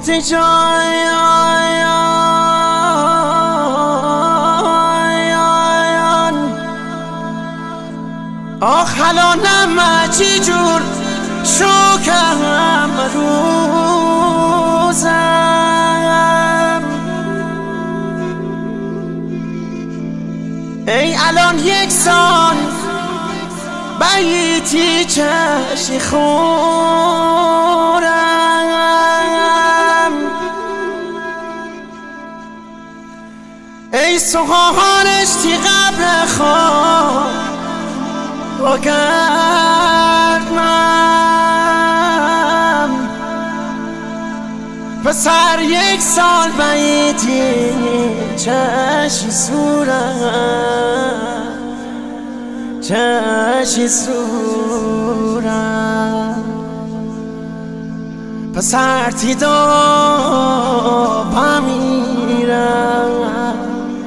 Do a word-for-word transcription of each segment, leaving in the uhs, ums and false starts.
مرده جای آخ حلانم چی جور شکرم روزم ای الان یک سال بیتی چشی خورم ای سخاهانش تی قبر خواب با گردمم پسر یک سال بیتی چشی سورم چشی سورم پسر تی دا بمیرم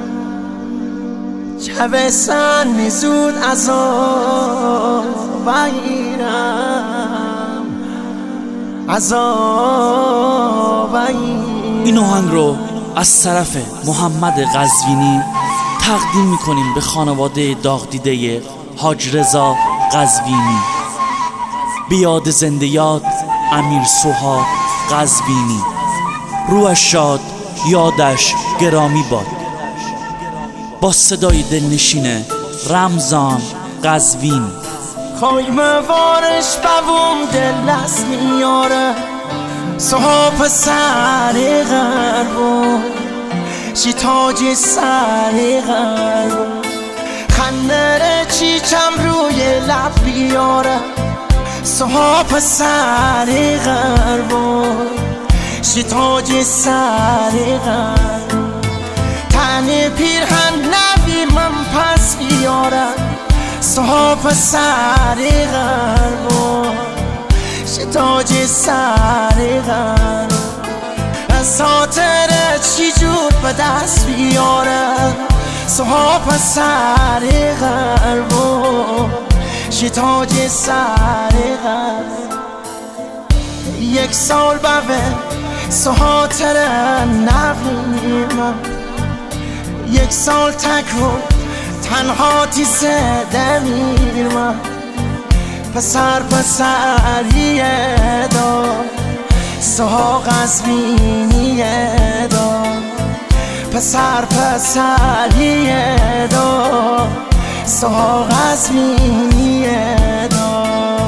چه سن میزود از آب بگیرم از آب بگیرم. این آهنگ رو از طرف محمد قزوینی تقدیم میکنیم به خانواده داغ دیده حاج رضا قزوینی. بیاد زنده یاد امیر سوها قزوینی، روحش شاد یادش گرامی باد. با صدای دلنشین رمضان قزوینی. خواهیم وارش بوم دل دست میاره سوها پسر غربو شی تاج سر غربو خندره چیچم روی لب بیاره سوها پسر غربو شی تاج سر غربو تنی پیرهن نبی من پس بیارم سوها پسر غربو شتاج سر غربو از خاطر چی جور به دست بیارم سوها پسر غربو شتاج سر غربو یک سال بوه سوها تره نبینم یک سال تکو تنها تی زده میرم پسر پسریه دا سوها قزوینیه دا پسر پسریه دا سوها قزوینیه دا.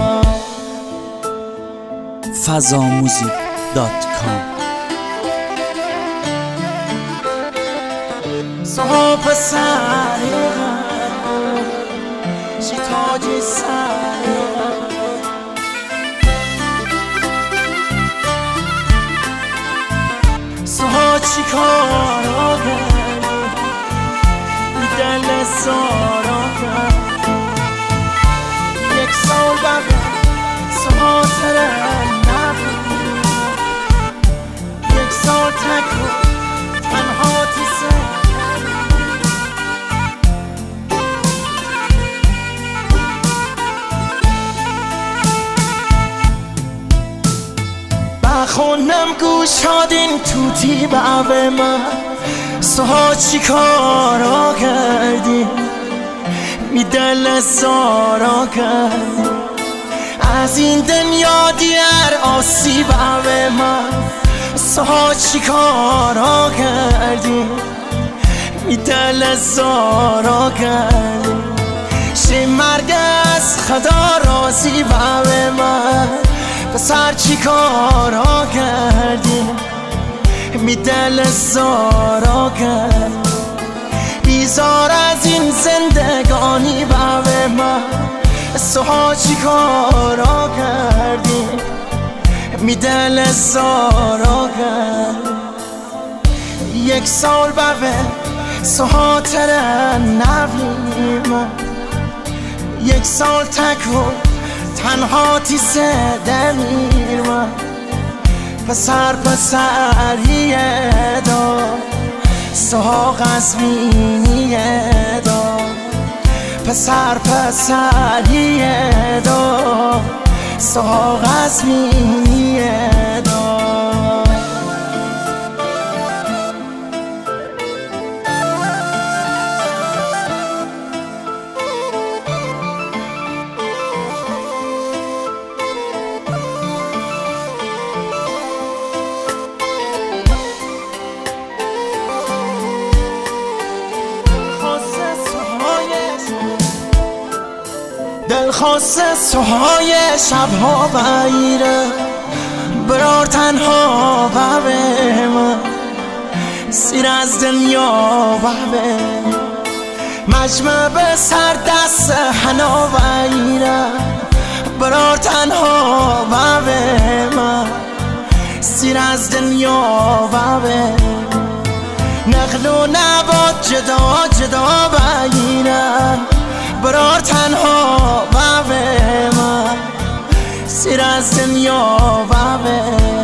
فضاموزیک دات کام. سوها پسر غربو شی تاج سر سوها چی کارا کردی دل سارا کردی یک سال بگه سوها تره نبودی یک سال تکو تنها تی سر خونم گوش هادین توتی به من سوها چی کارا کردی می دل سارا کردی از این دنیا دیر آسیب به من سوها چی کارا کردی می دل سارا کردی شی مرگ از خدا راضی به من پسر چی کارا کردی می دل زارا کردی بیزار از این زندگانی به من سوها چی کارا کردی می دل زارا کردی یک سال به سوها تره نبینم یک سال تکو تنها تی زده میرم پسر پسریه دا سوها قزوینیه دا پسر پسریه دا سوها قزوینیه دا. خاص سوهای شبها بایره برار تنها و به من سیر از دنیا و به مجمع به سر دست حنا بایره برار تنها و به من سیر از دنیا و به نقل و نبات جدا جدا بایره برار تنها و به من سیر از دنیا و به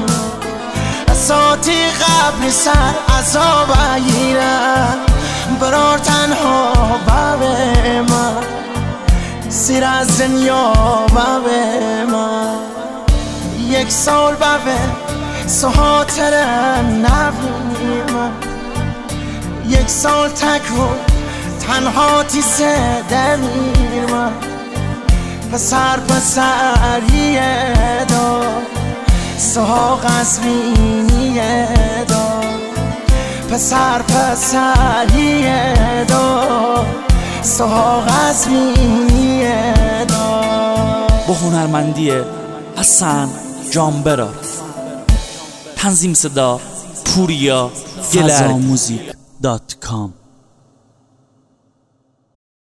اساتی قبل سر عذاب بگیره برار تنها و به من سیر از دنیا و به من یک سال و به سهاتر نبینم یک سال تک و تنها تیسه دمیرم پسر پسریه دا سها قزوینیه دا پسر پسریه دا سها قزوینیه دا با هنرمندی حسن جانبرا، تنظیم صدا پوریا، فضا موزیک دات کام.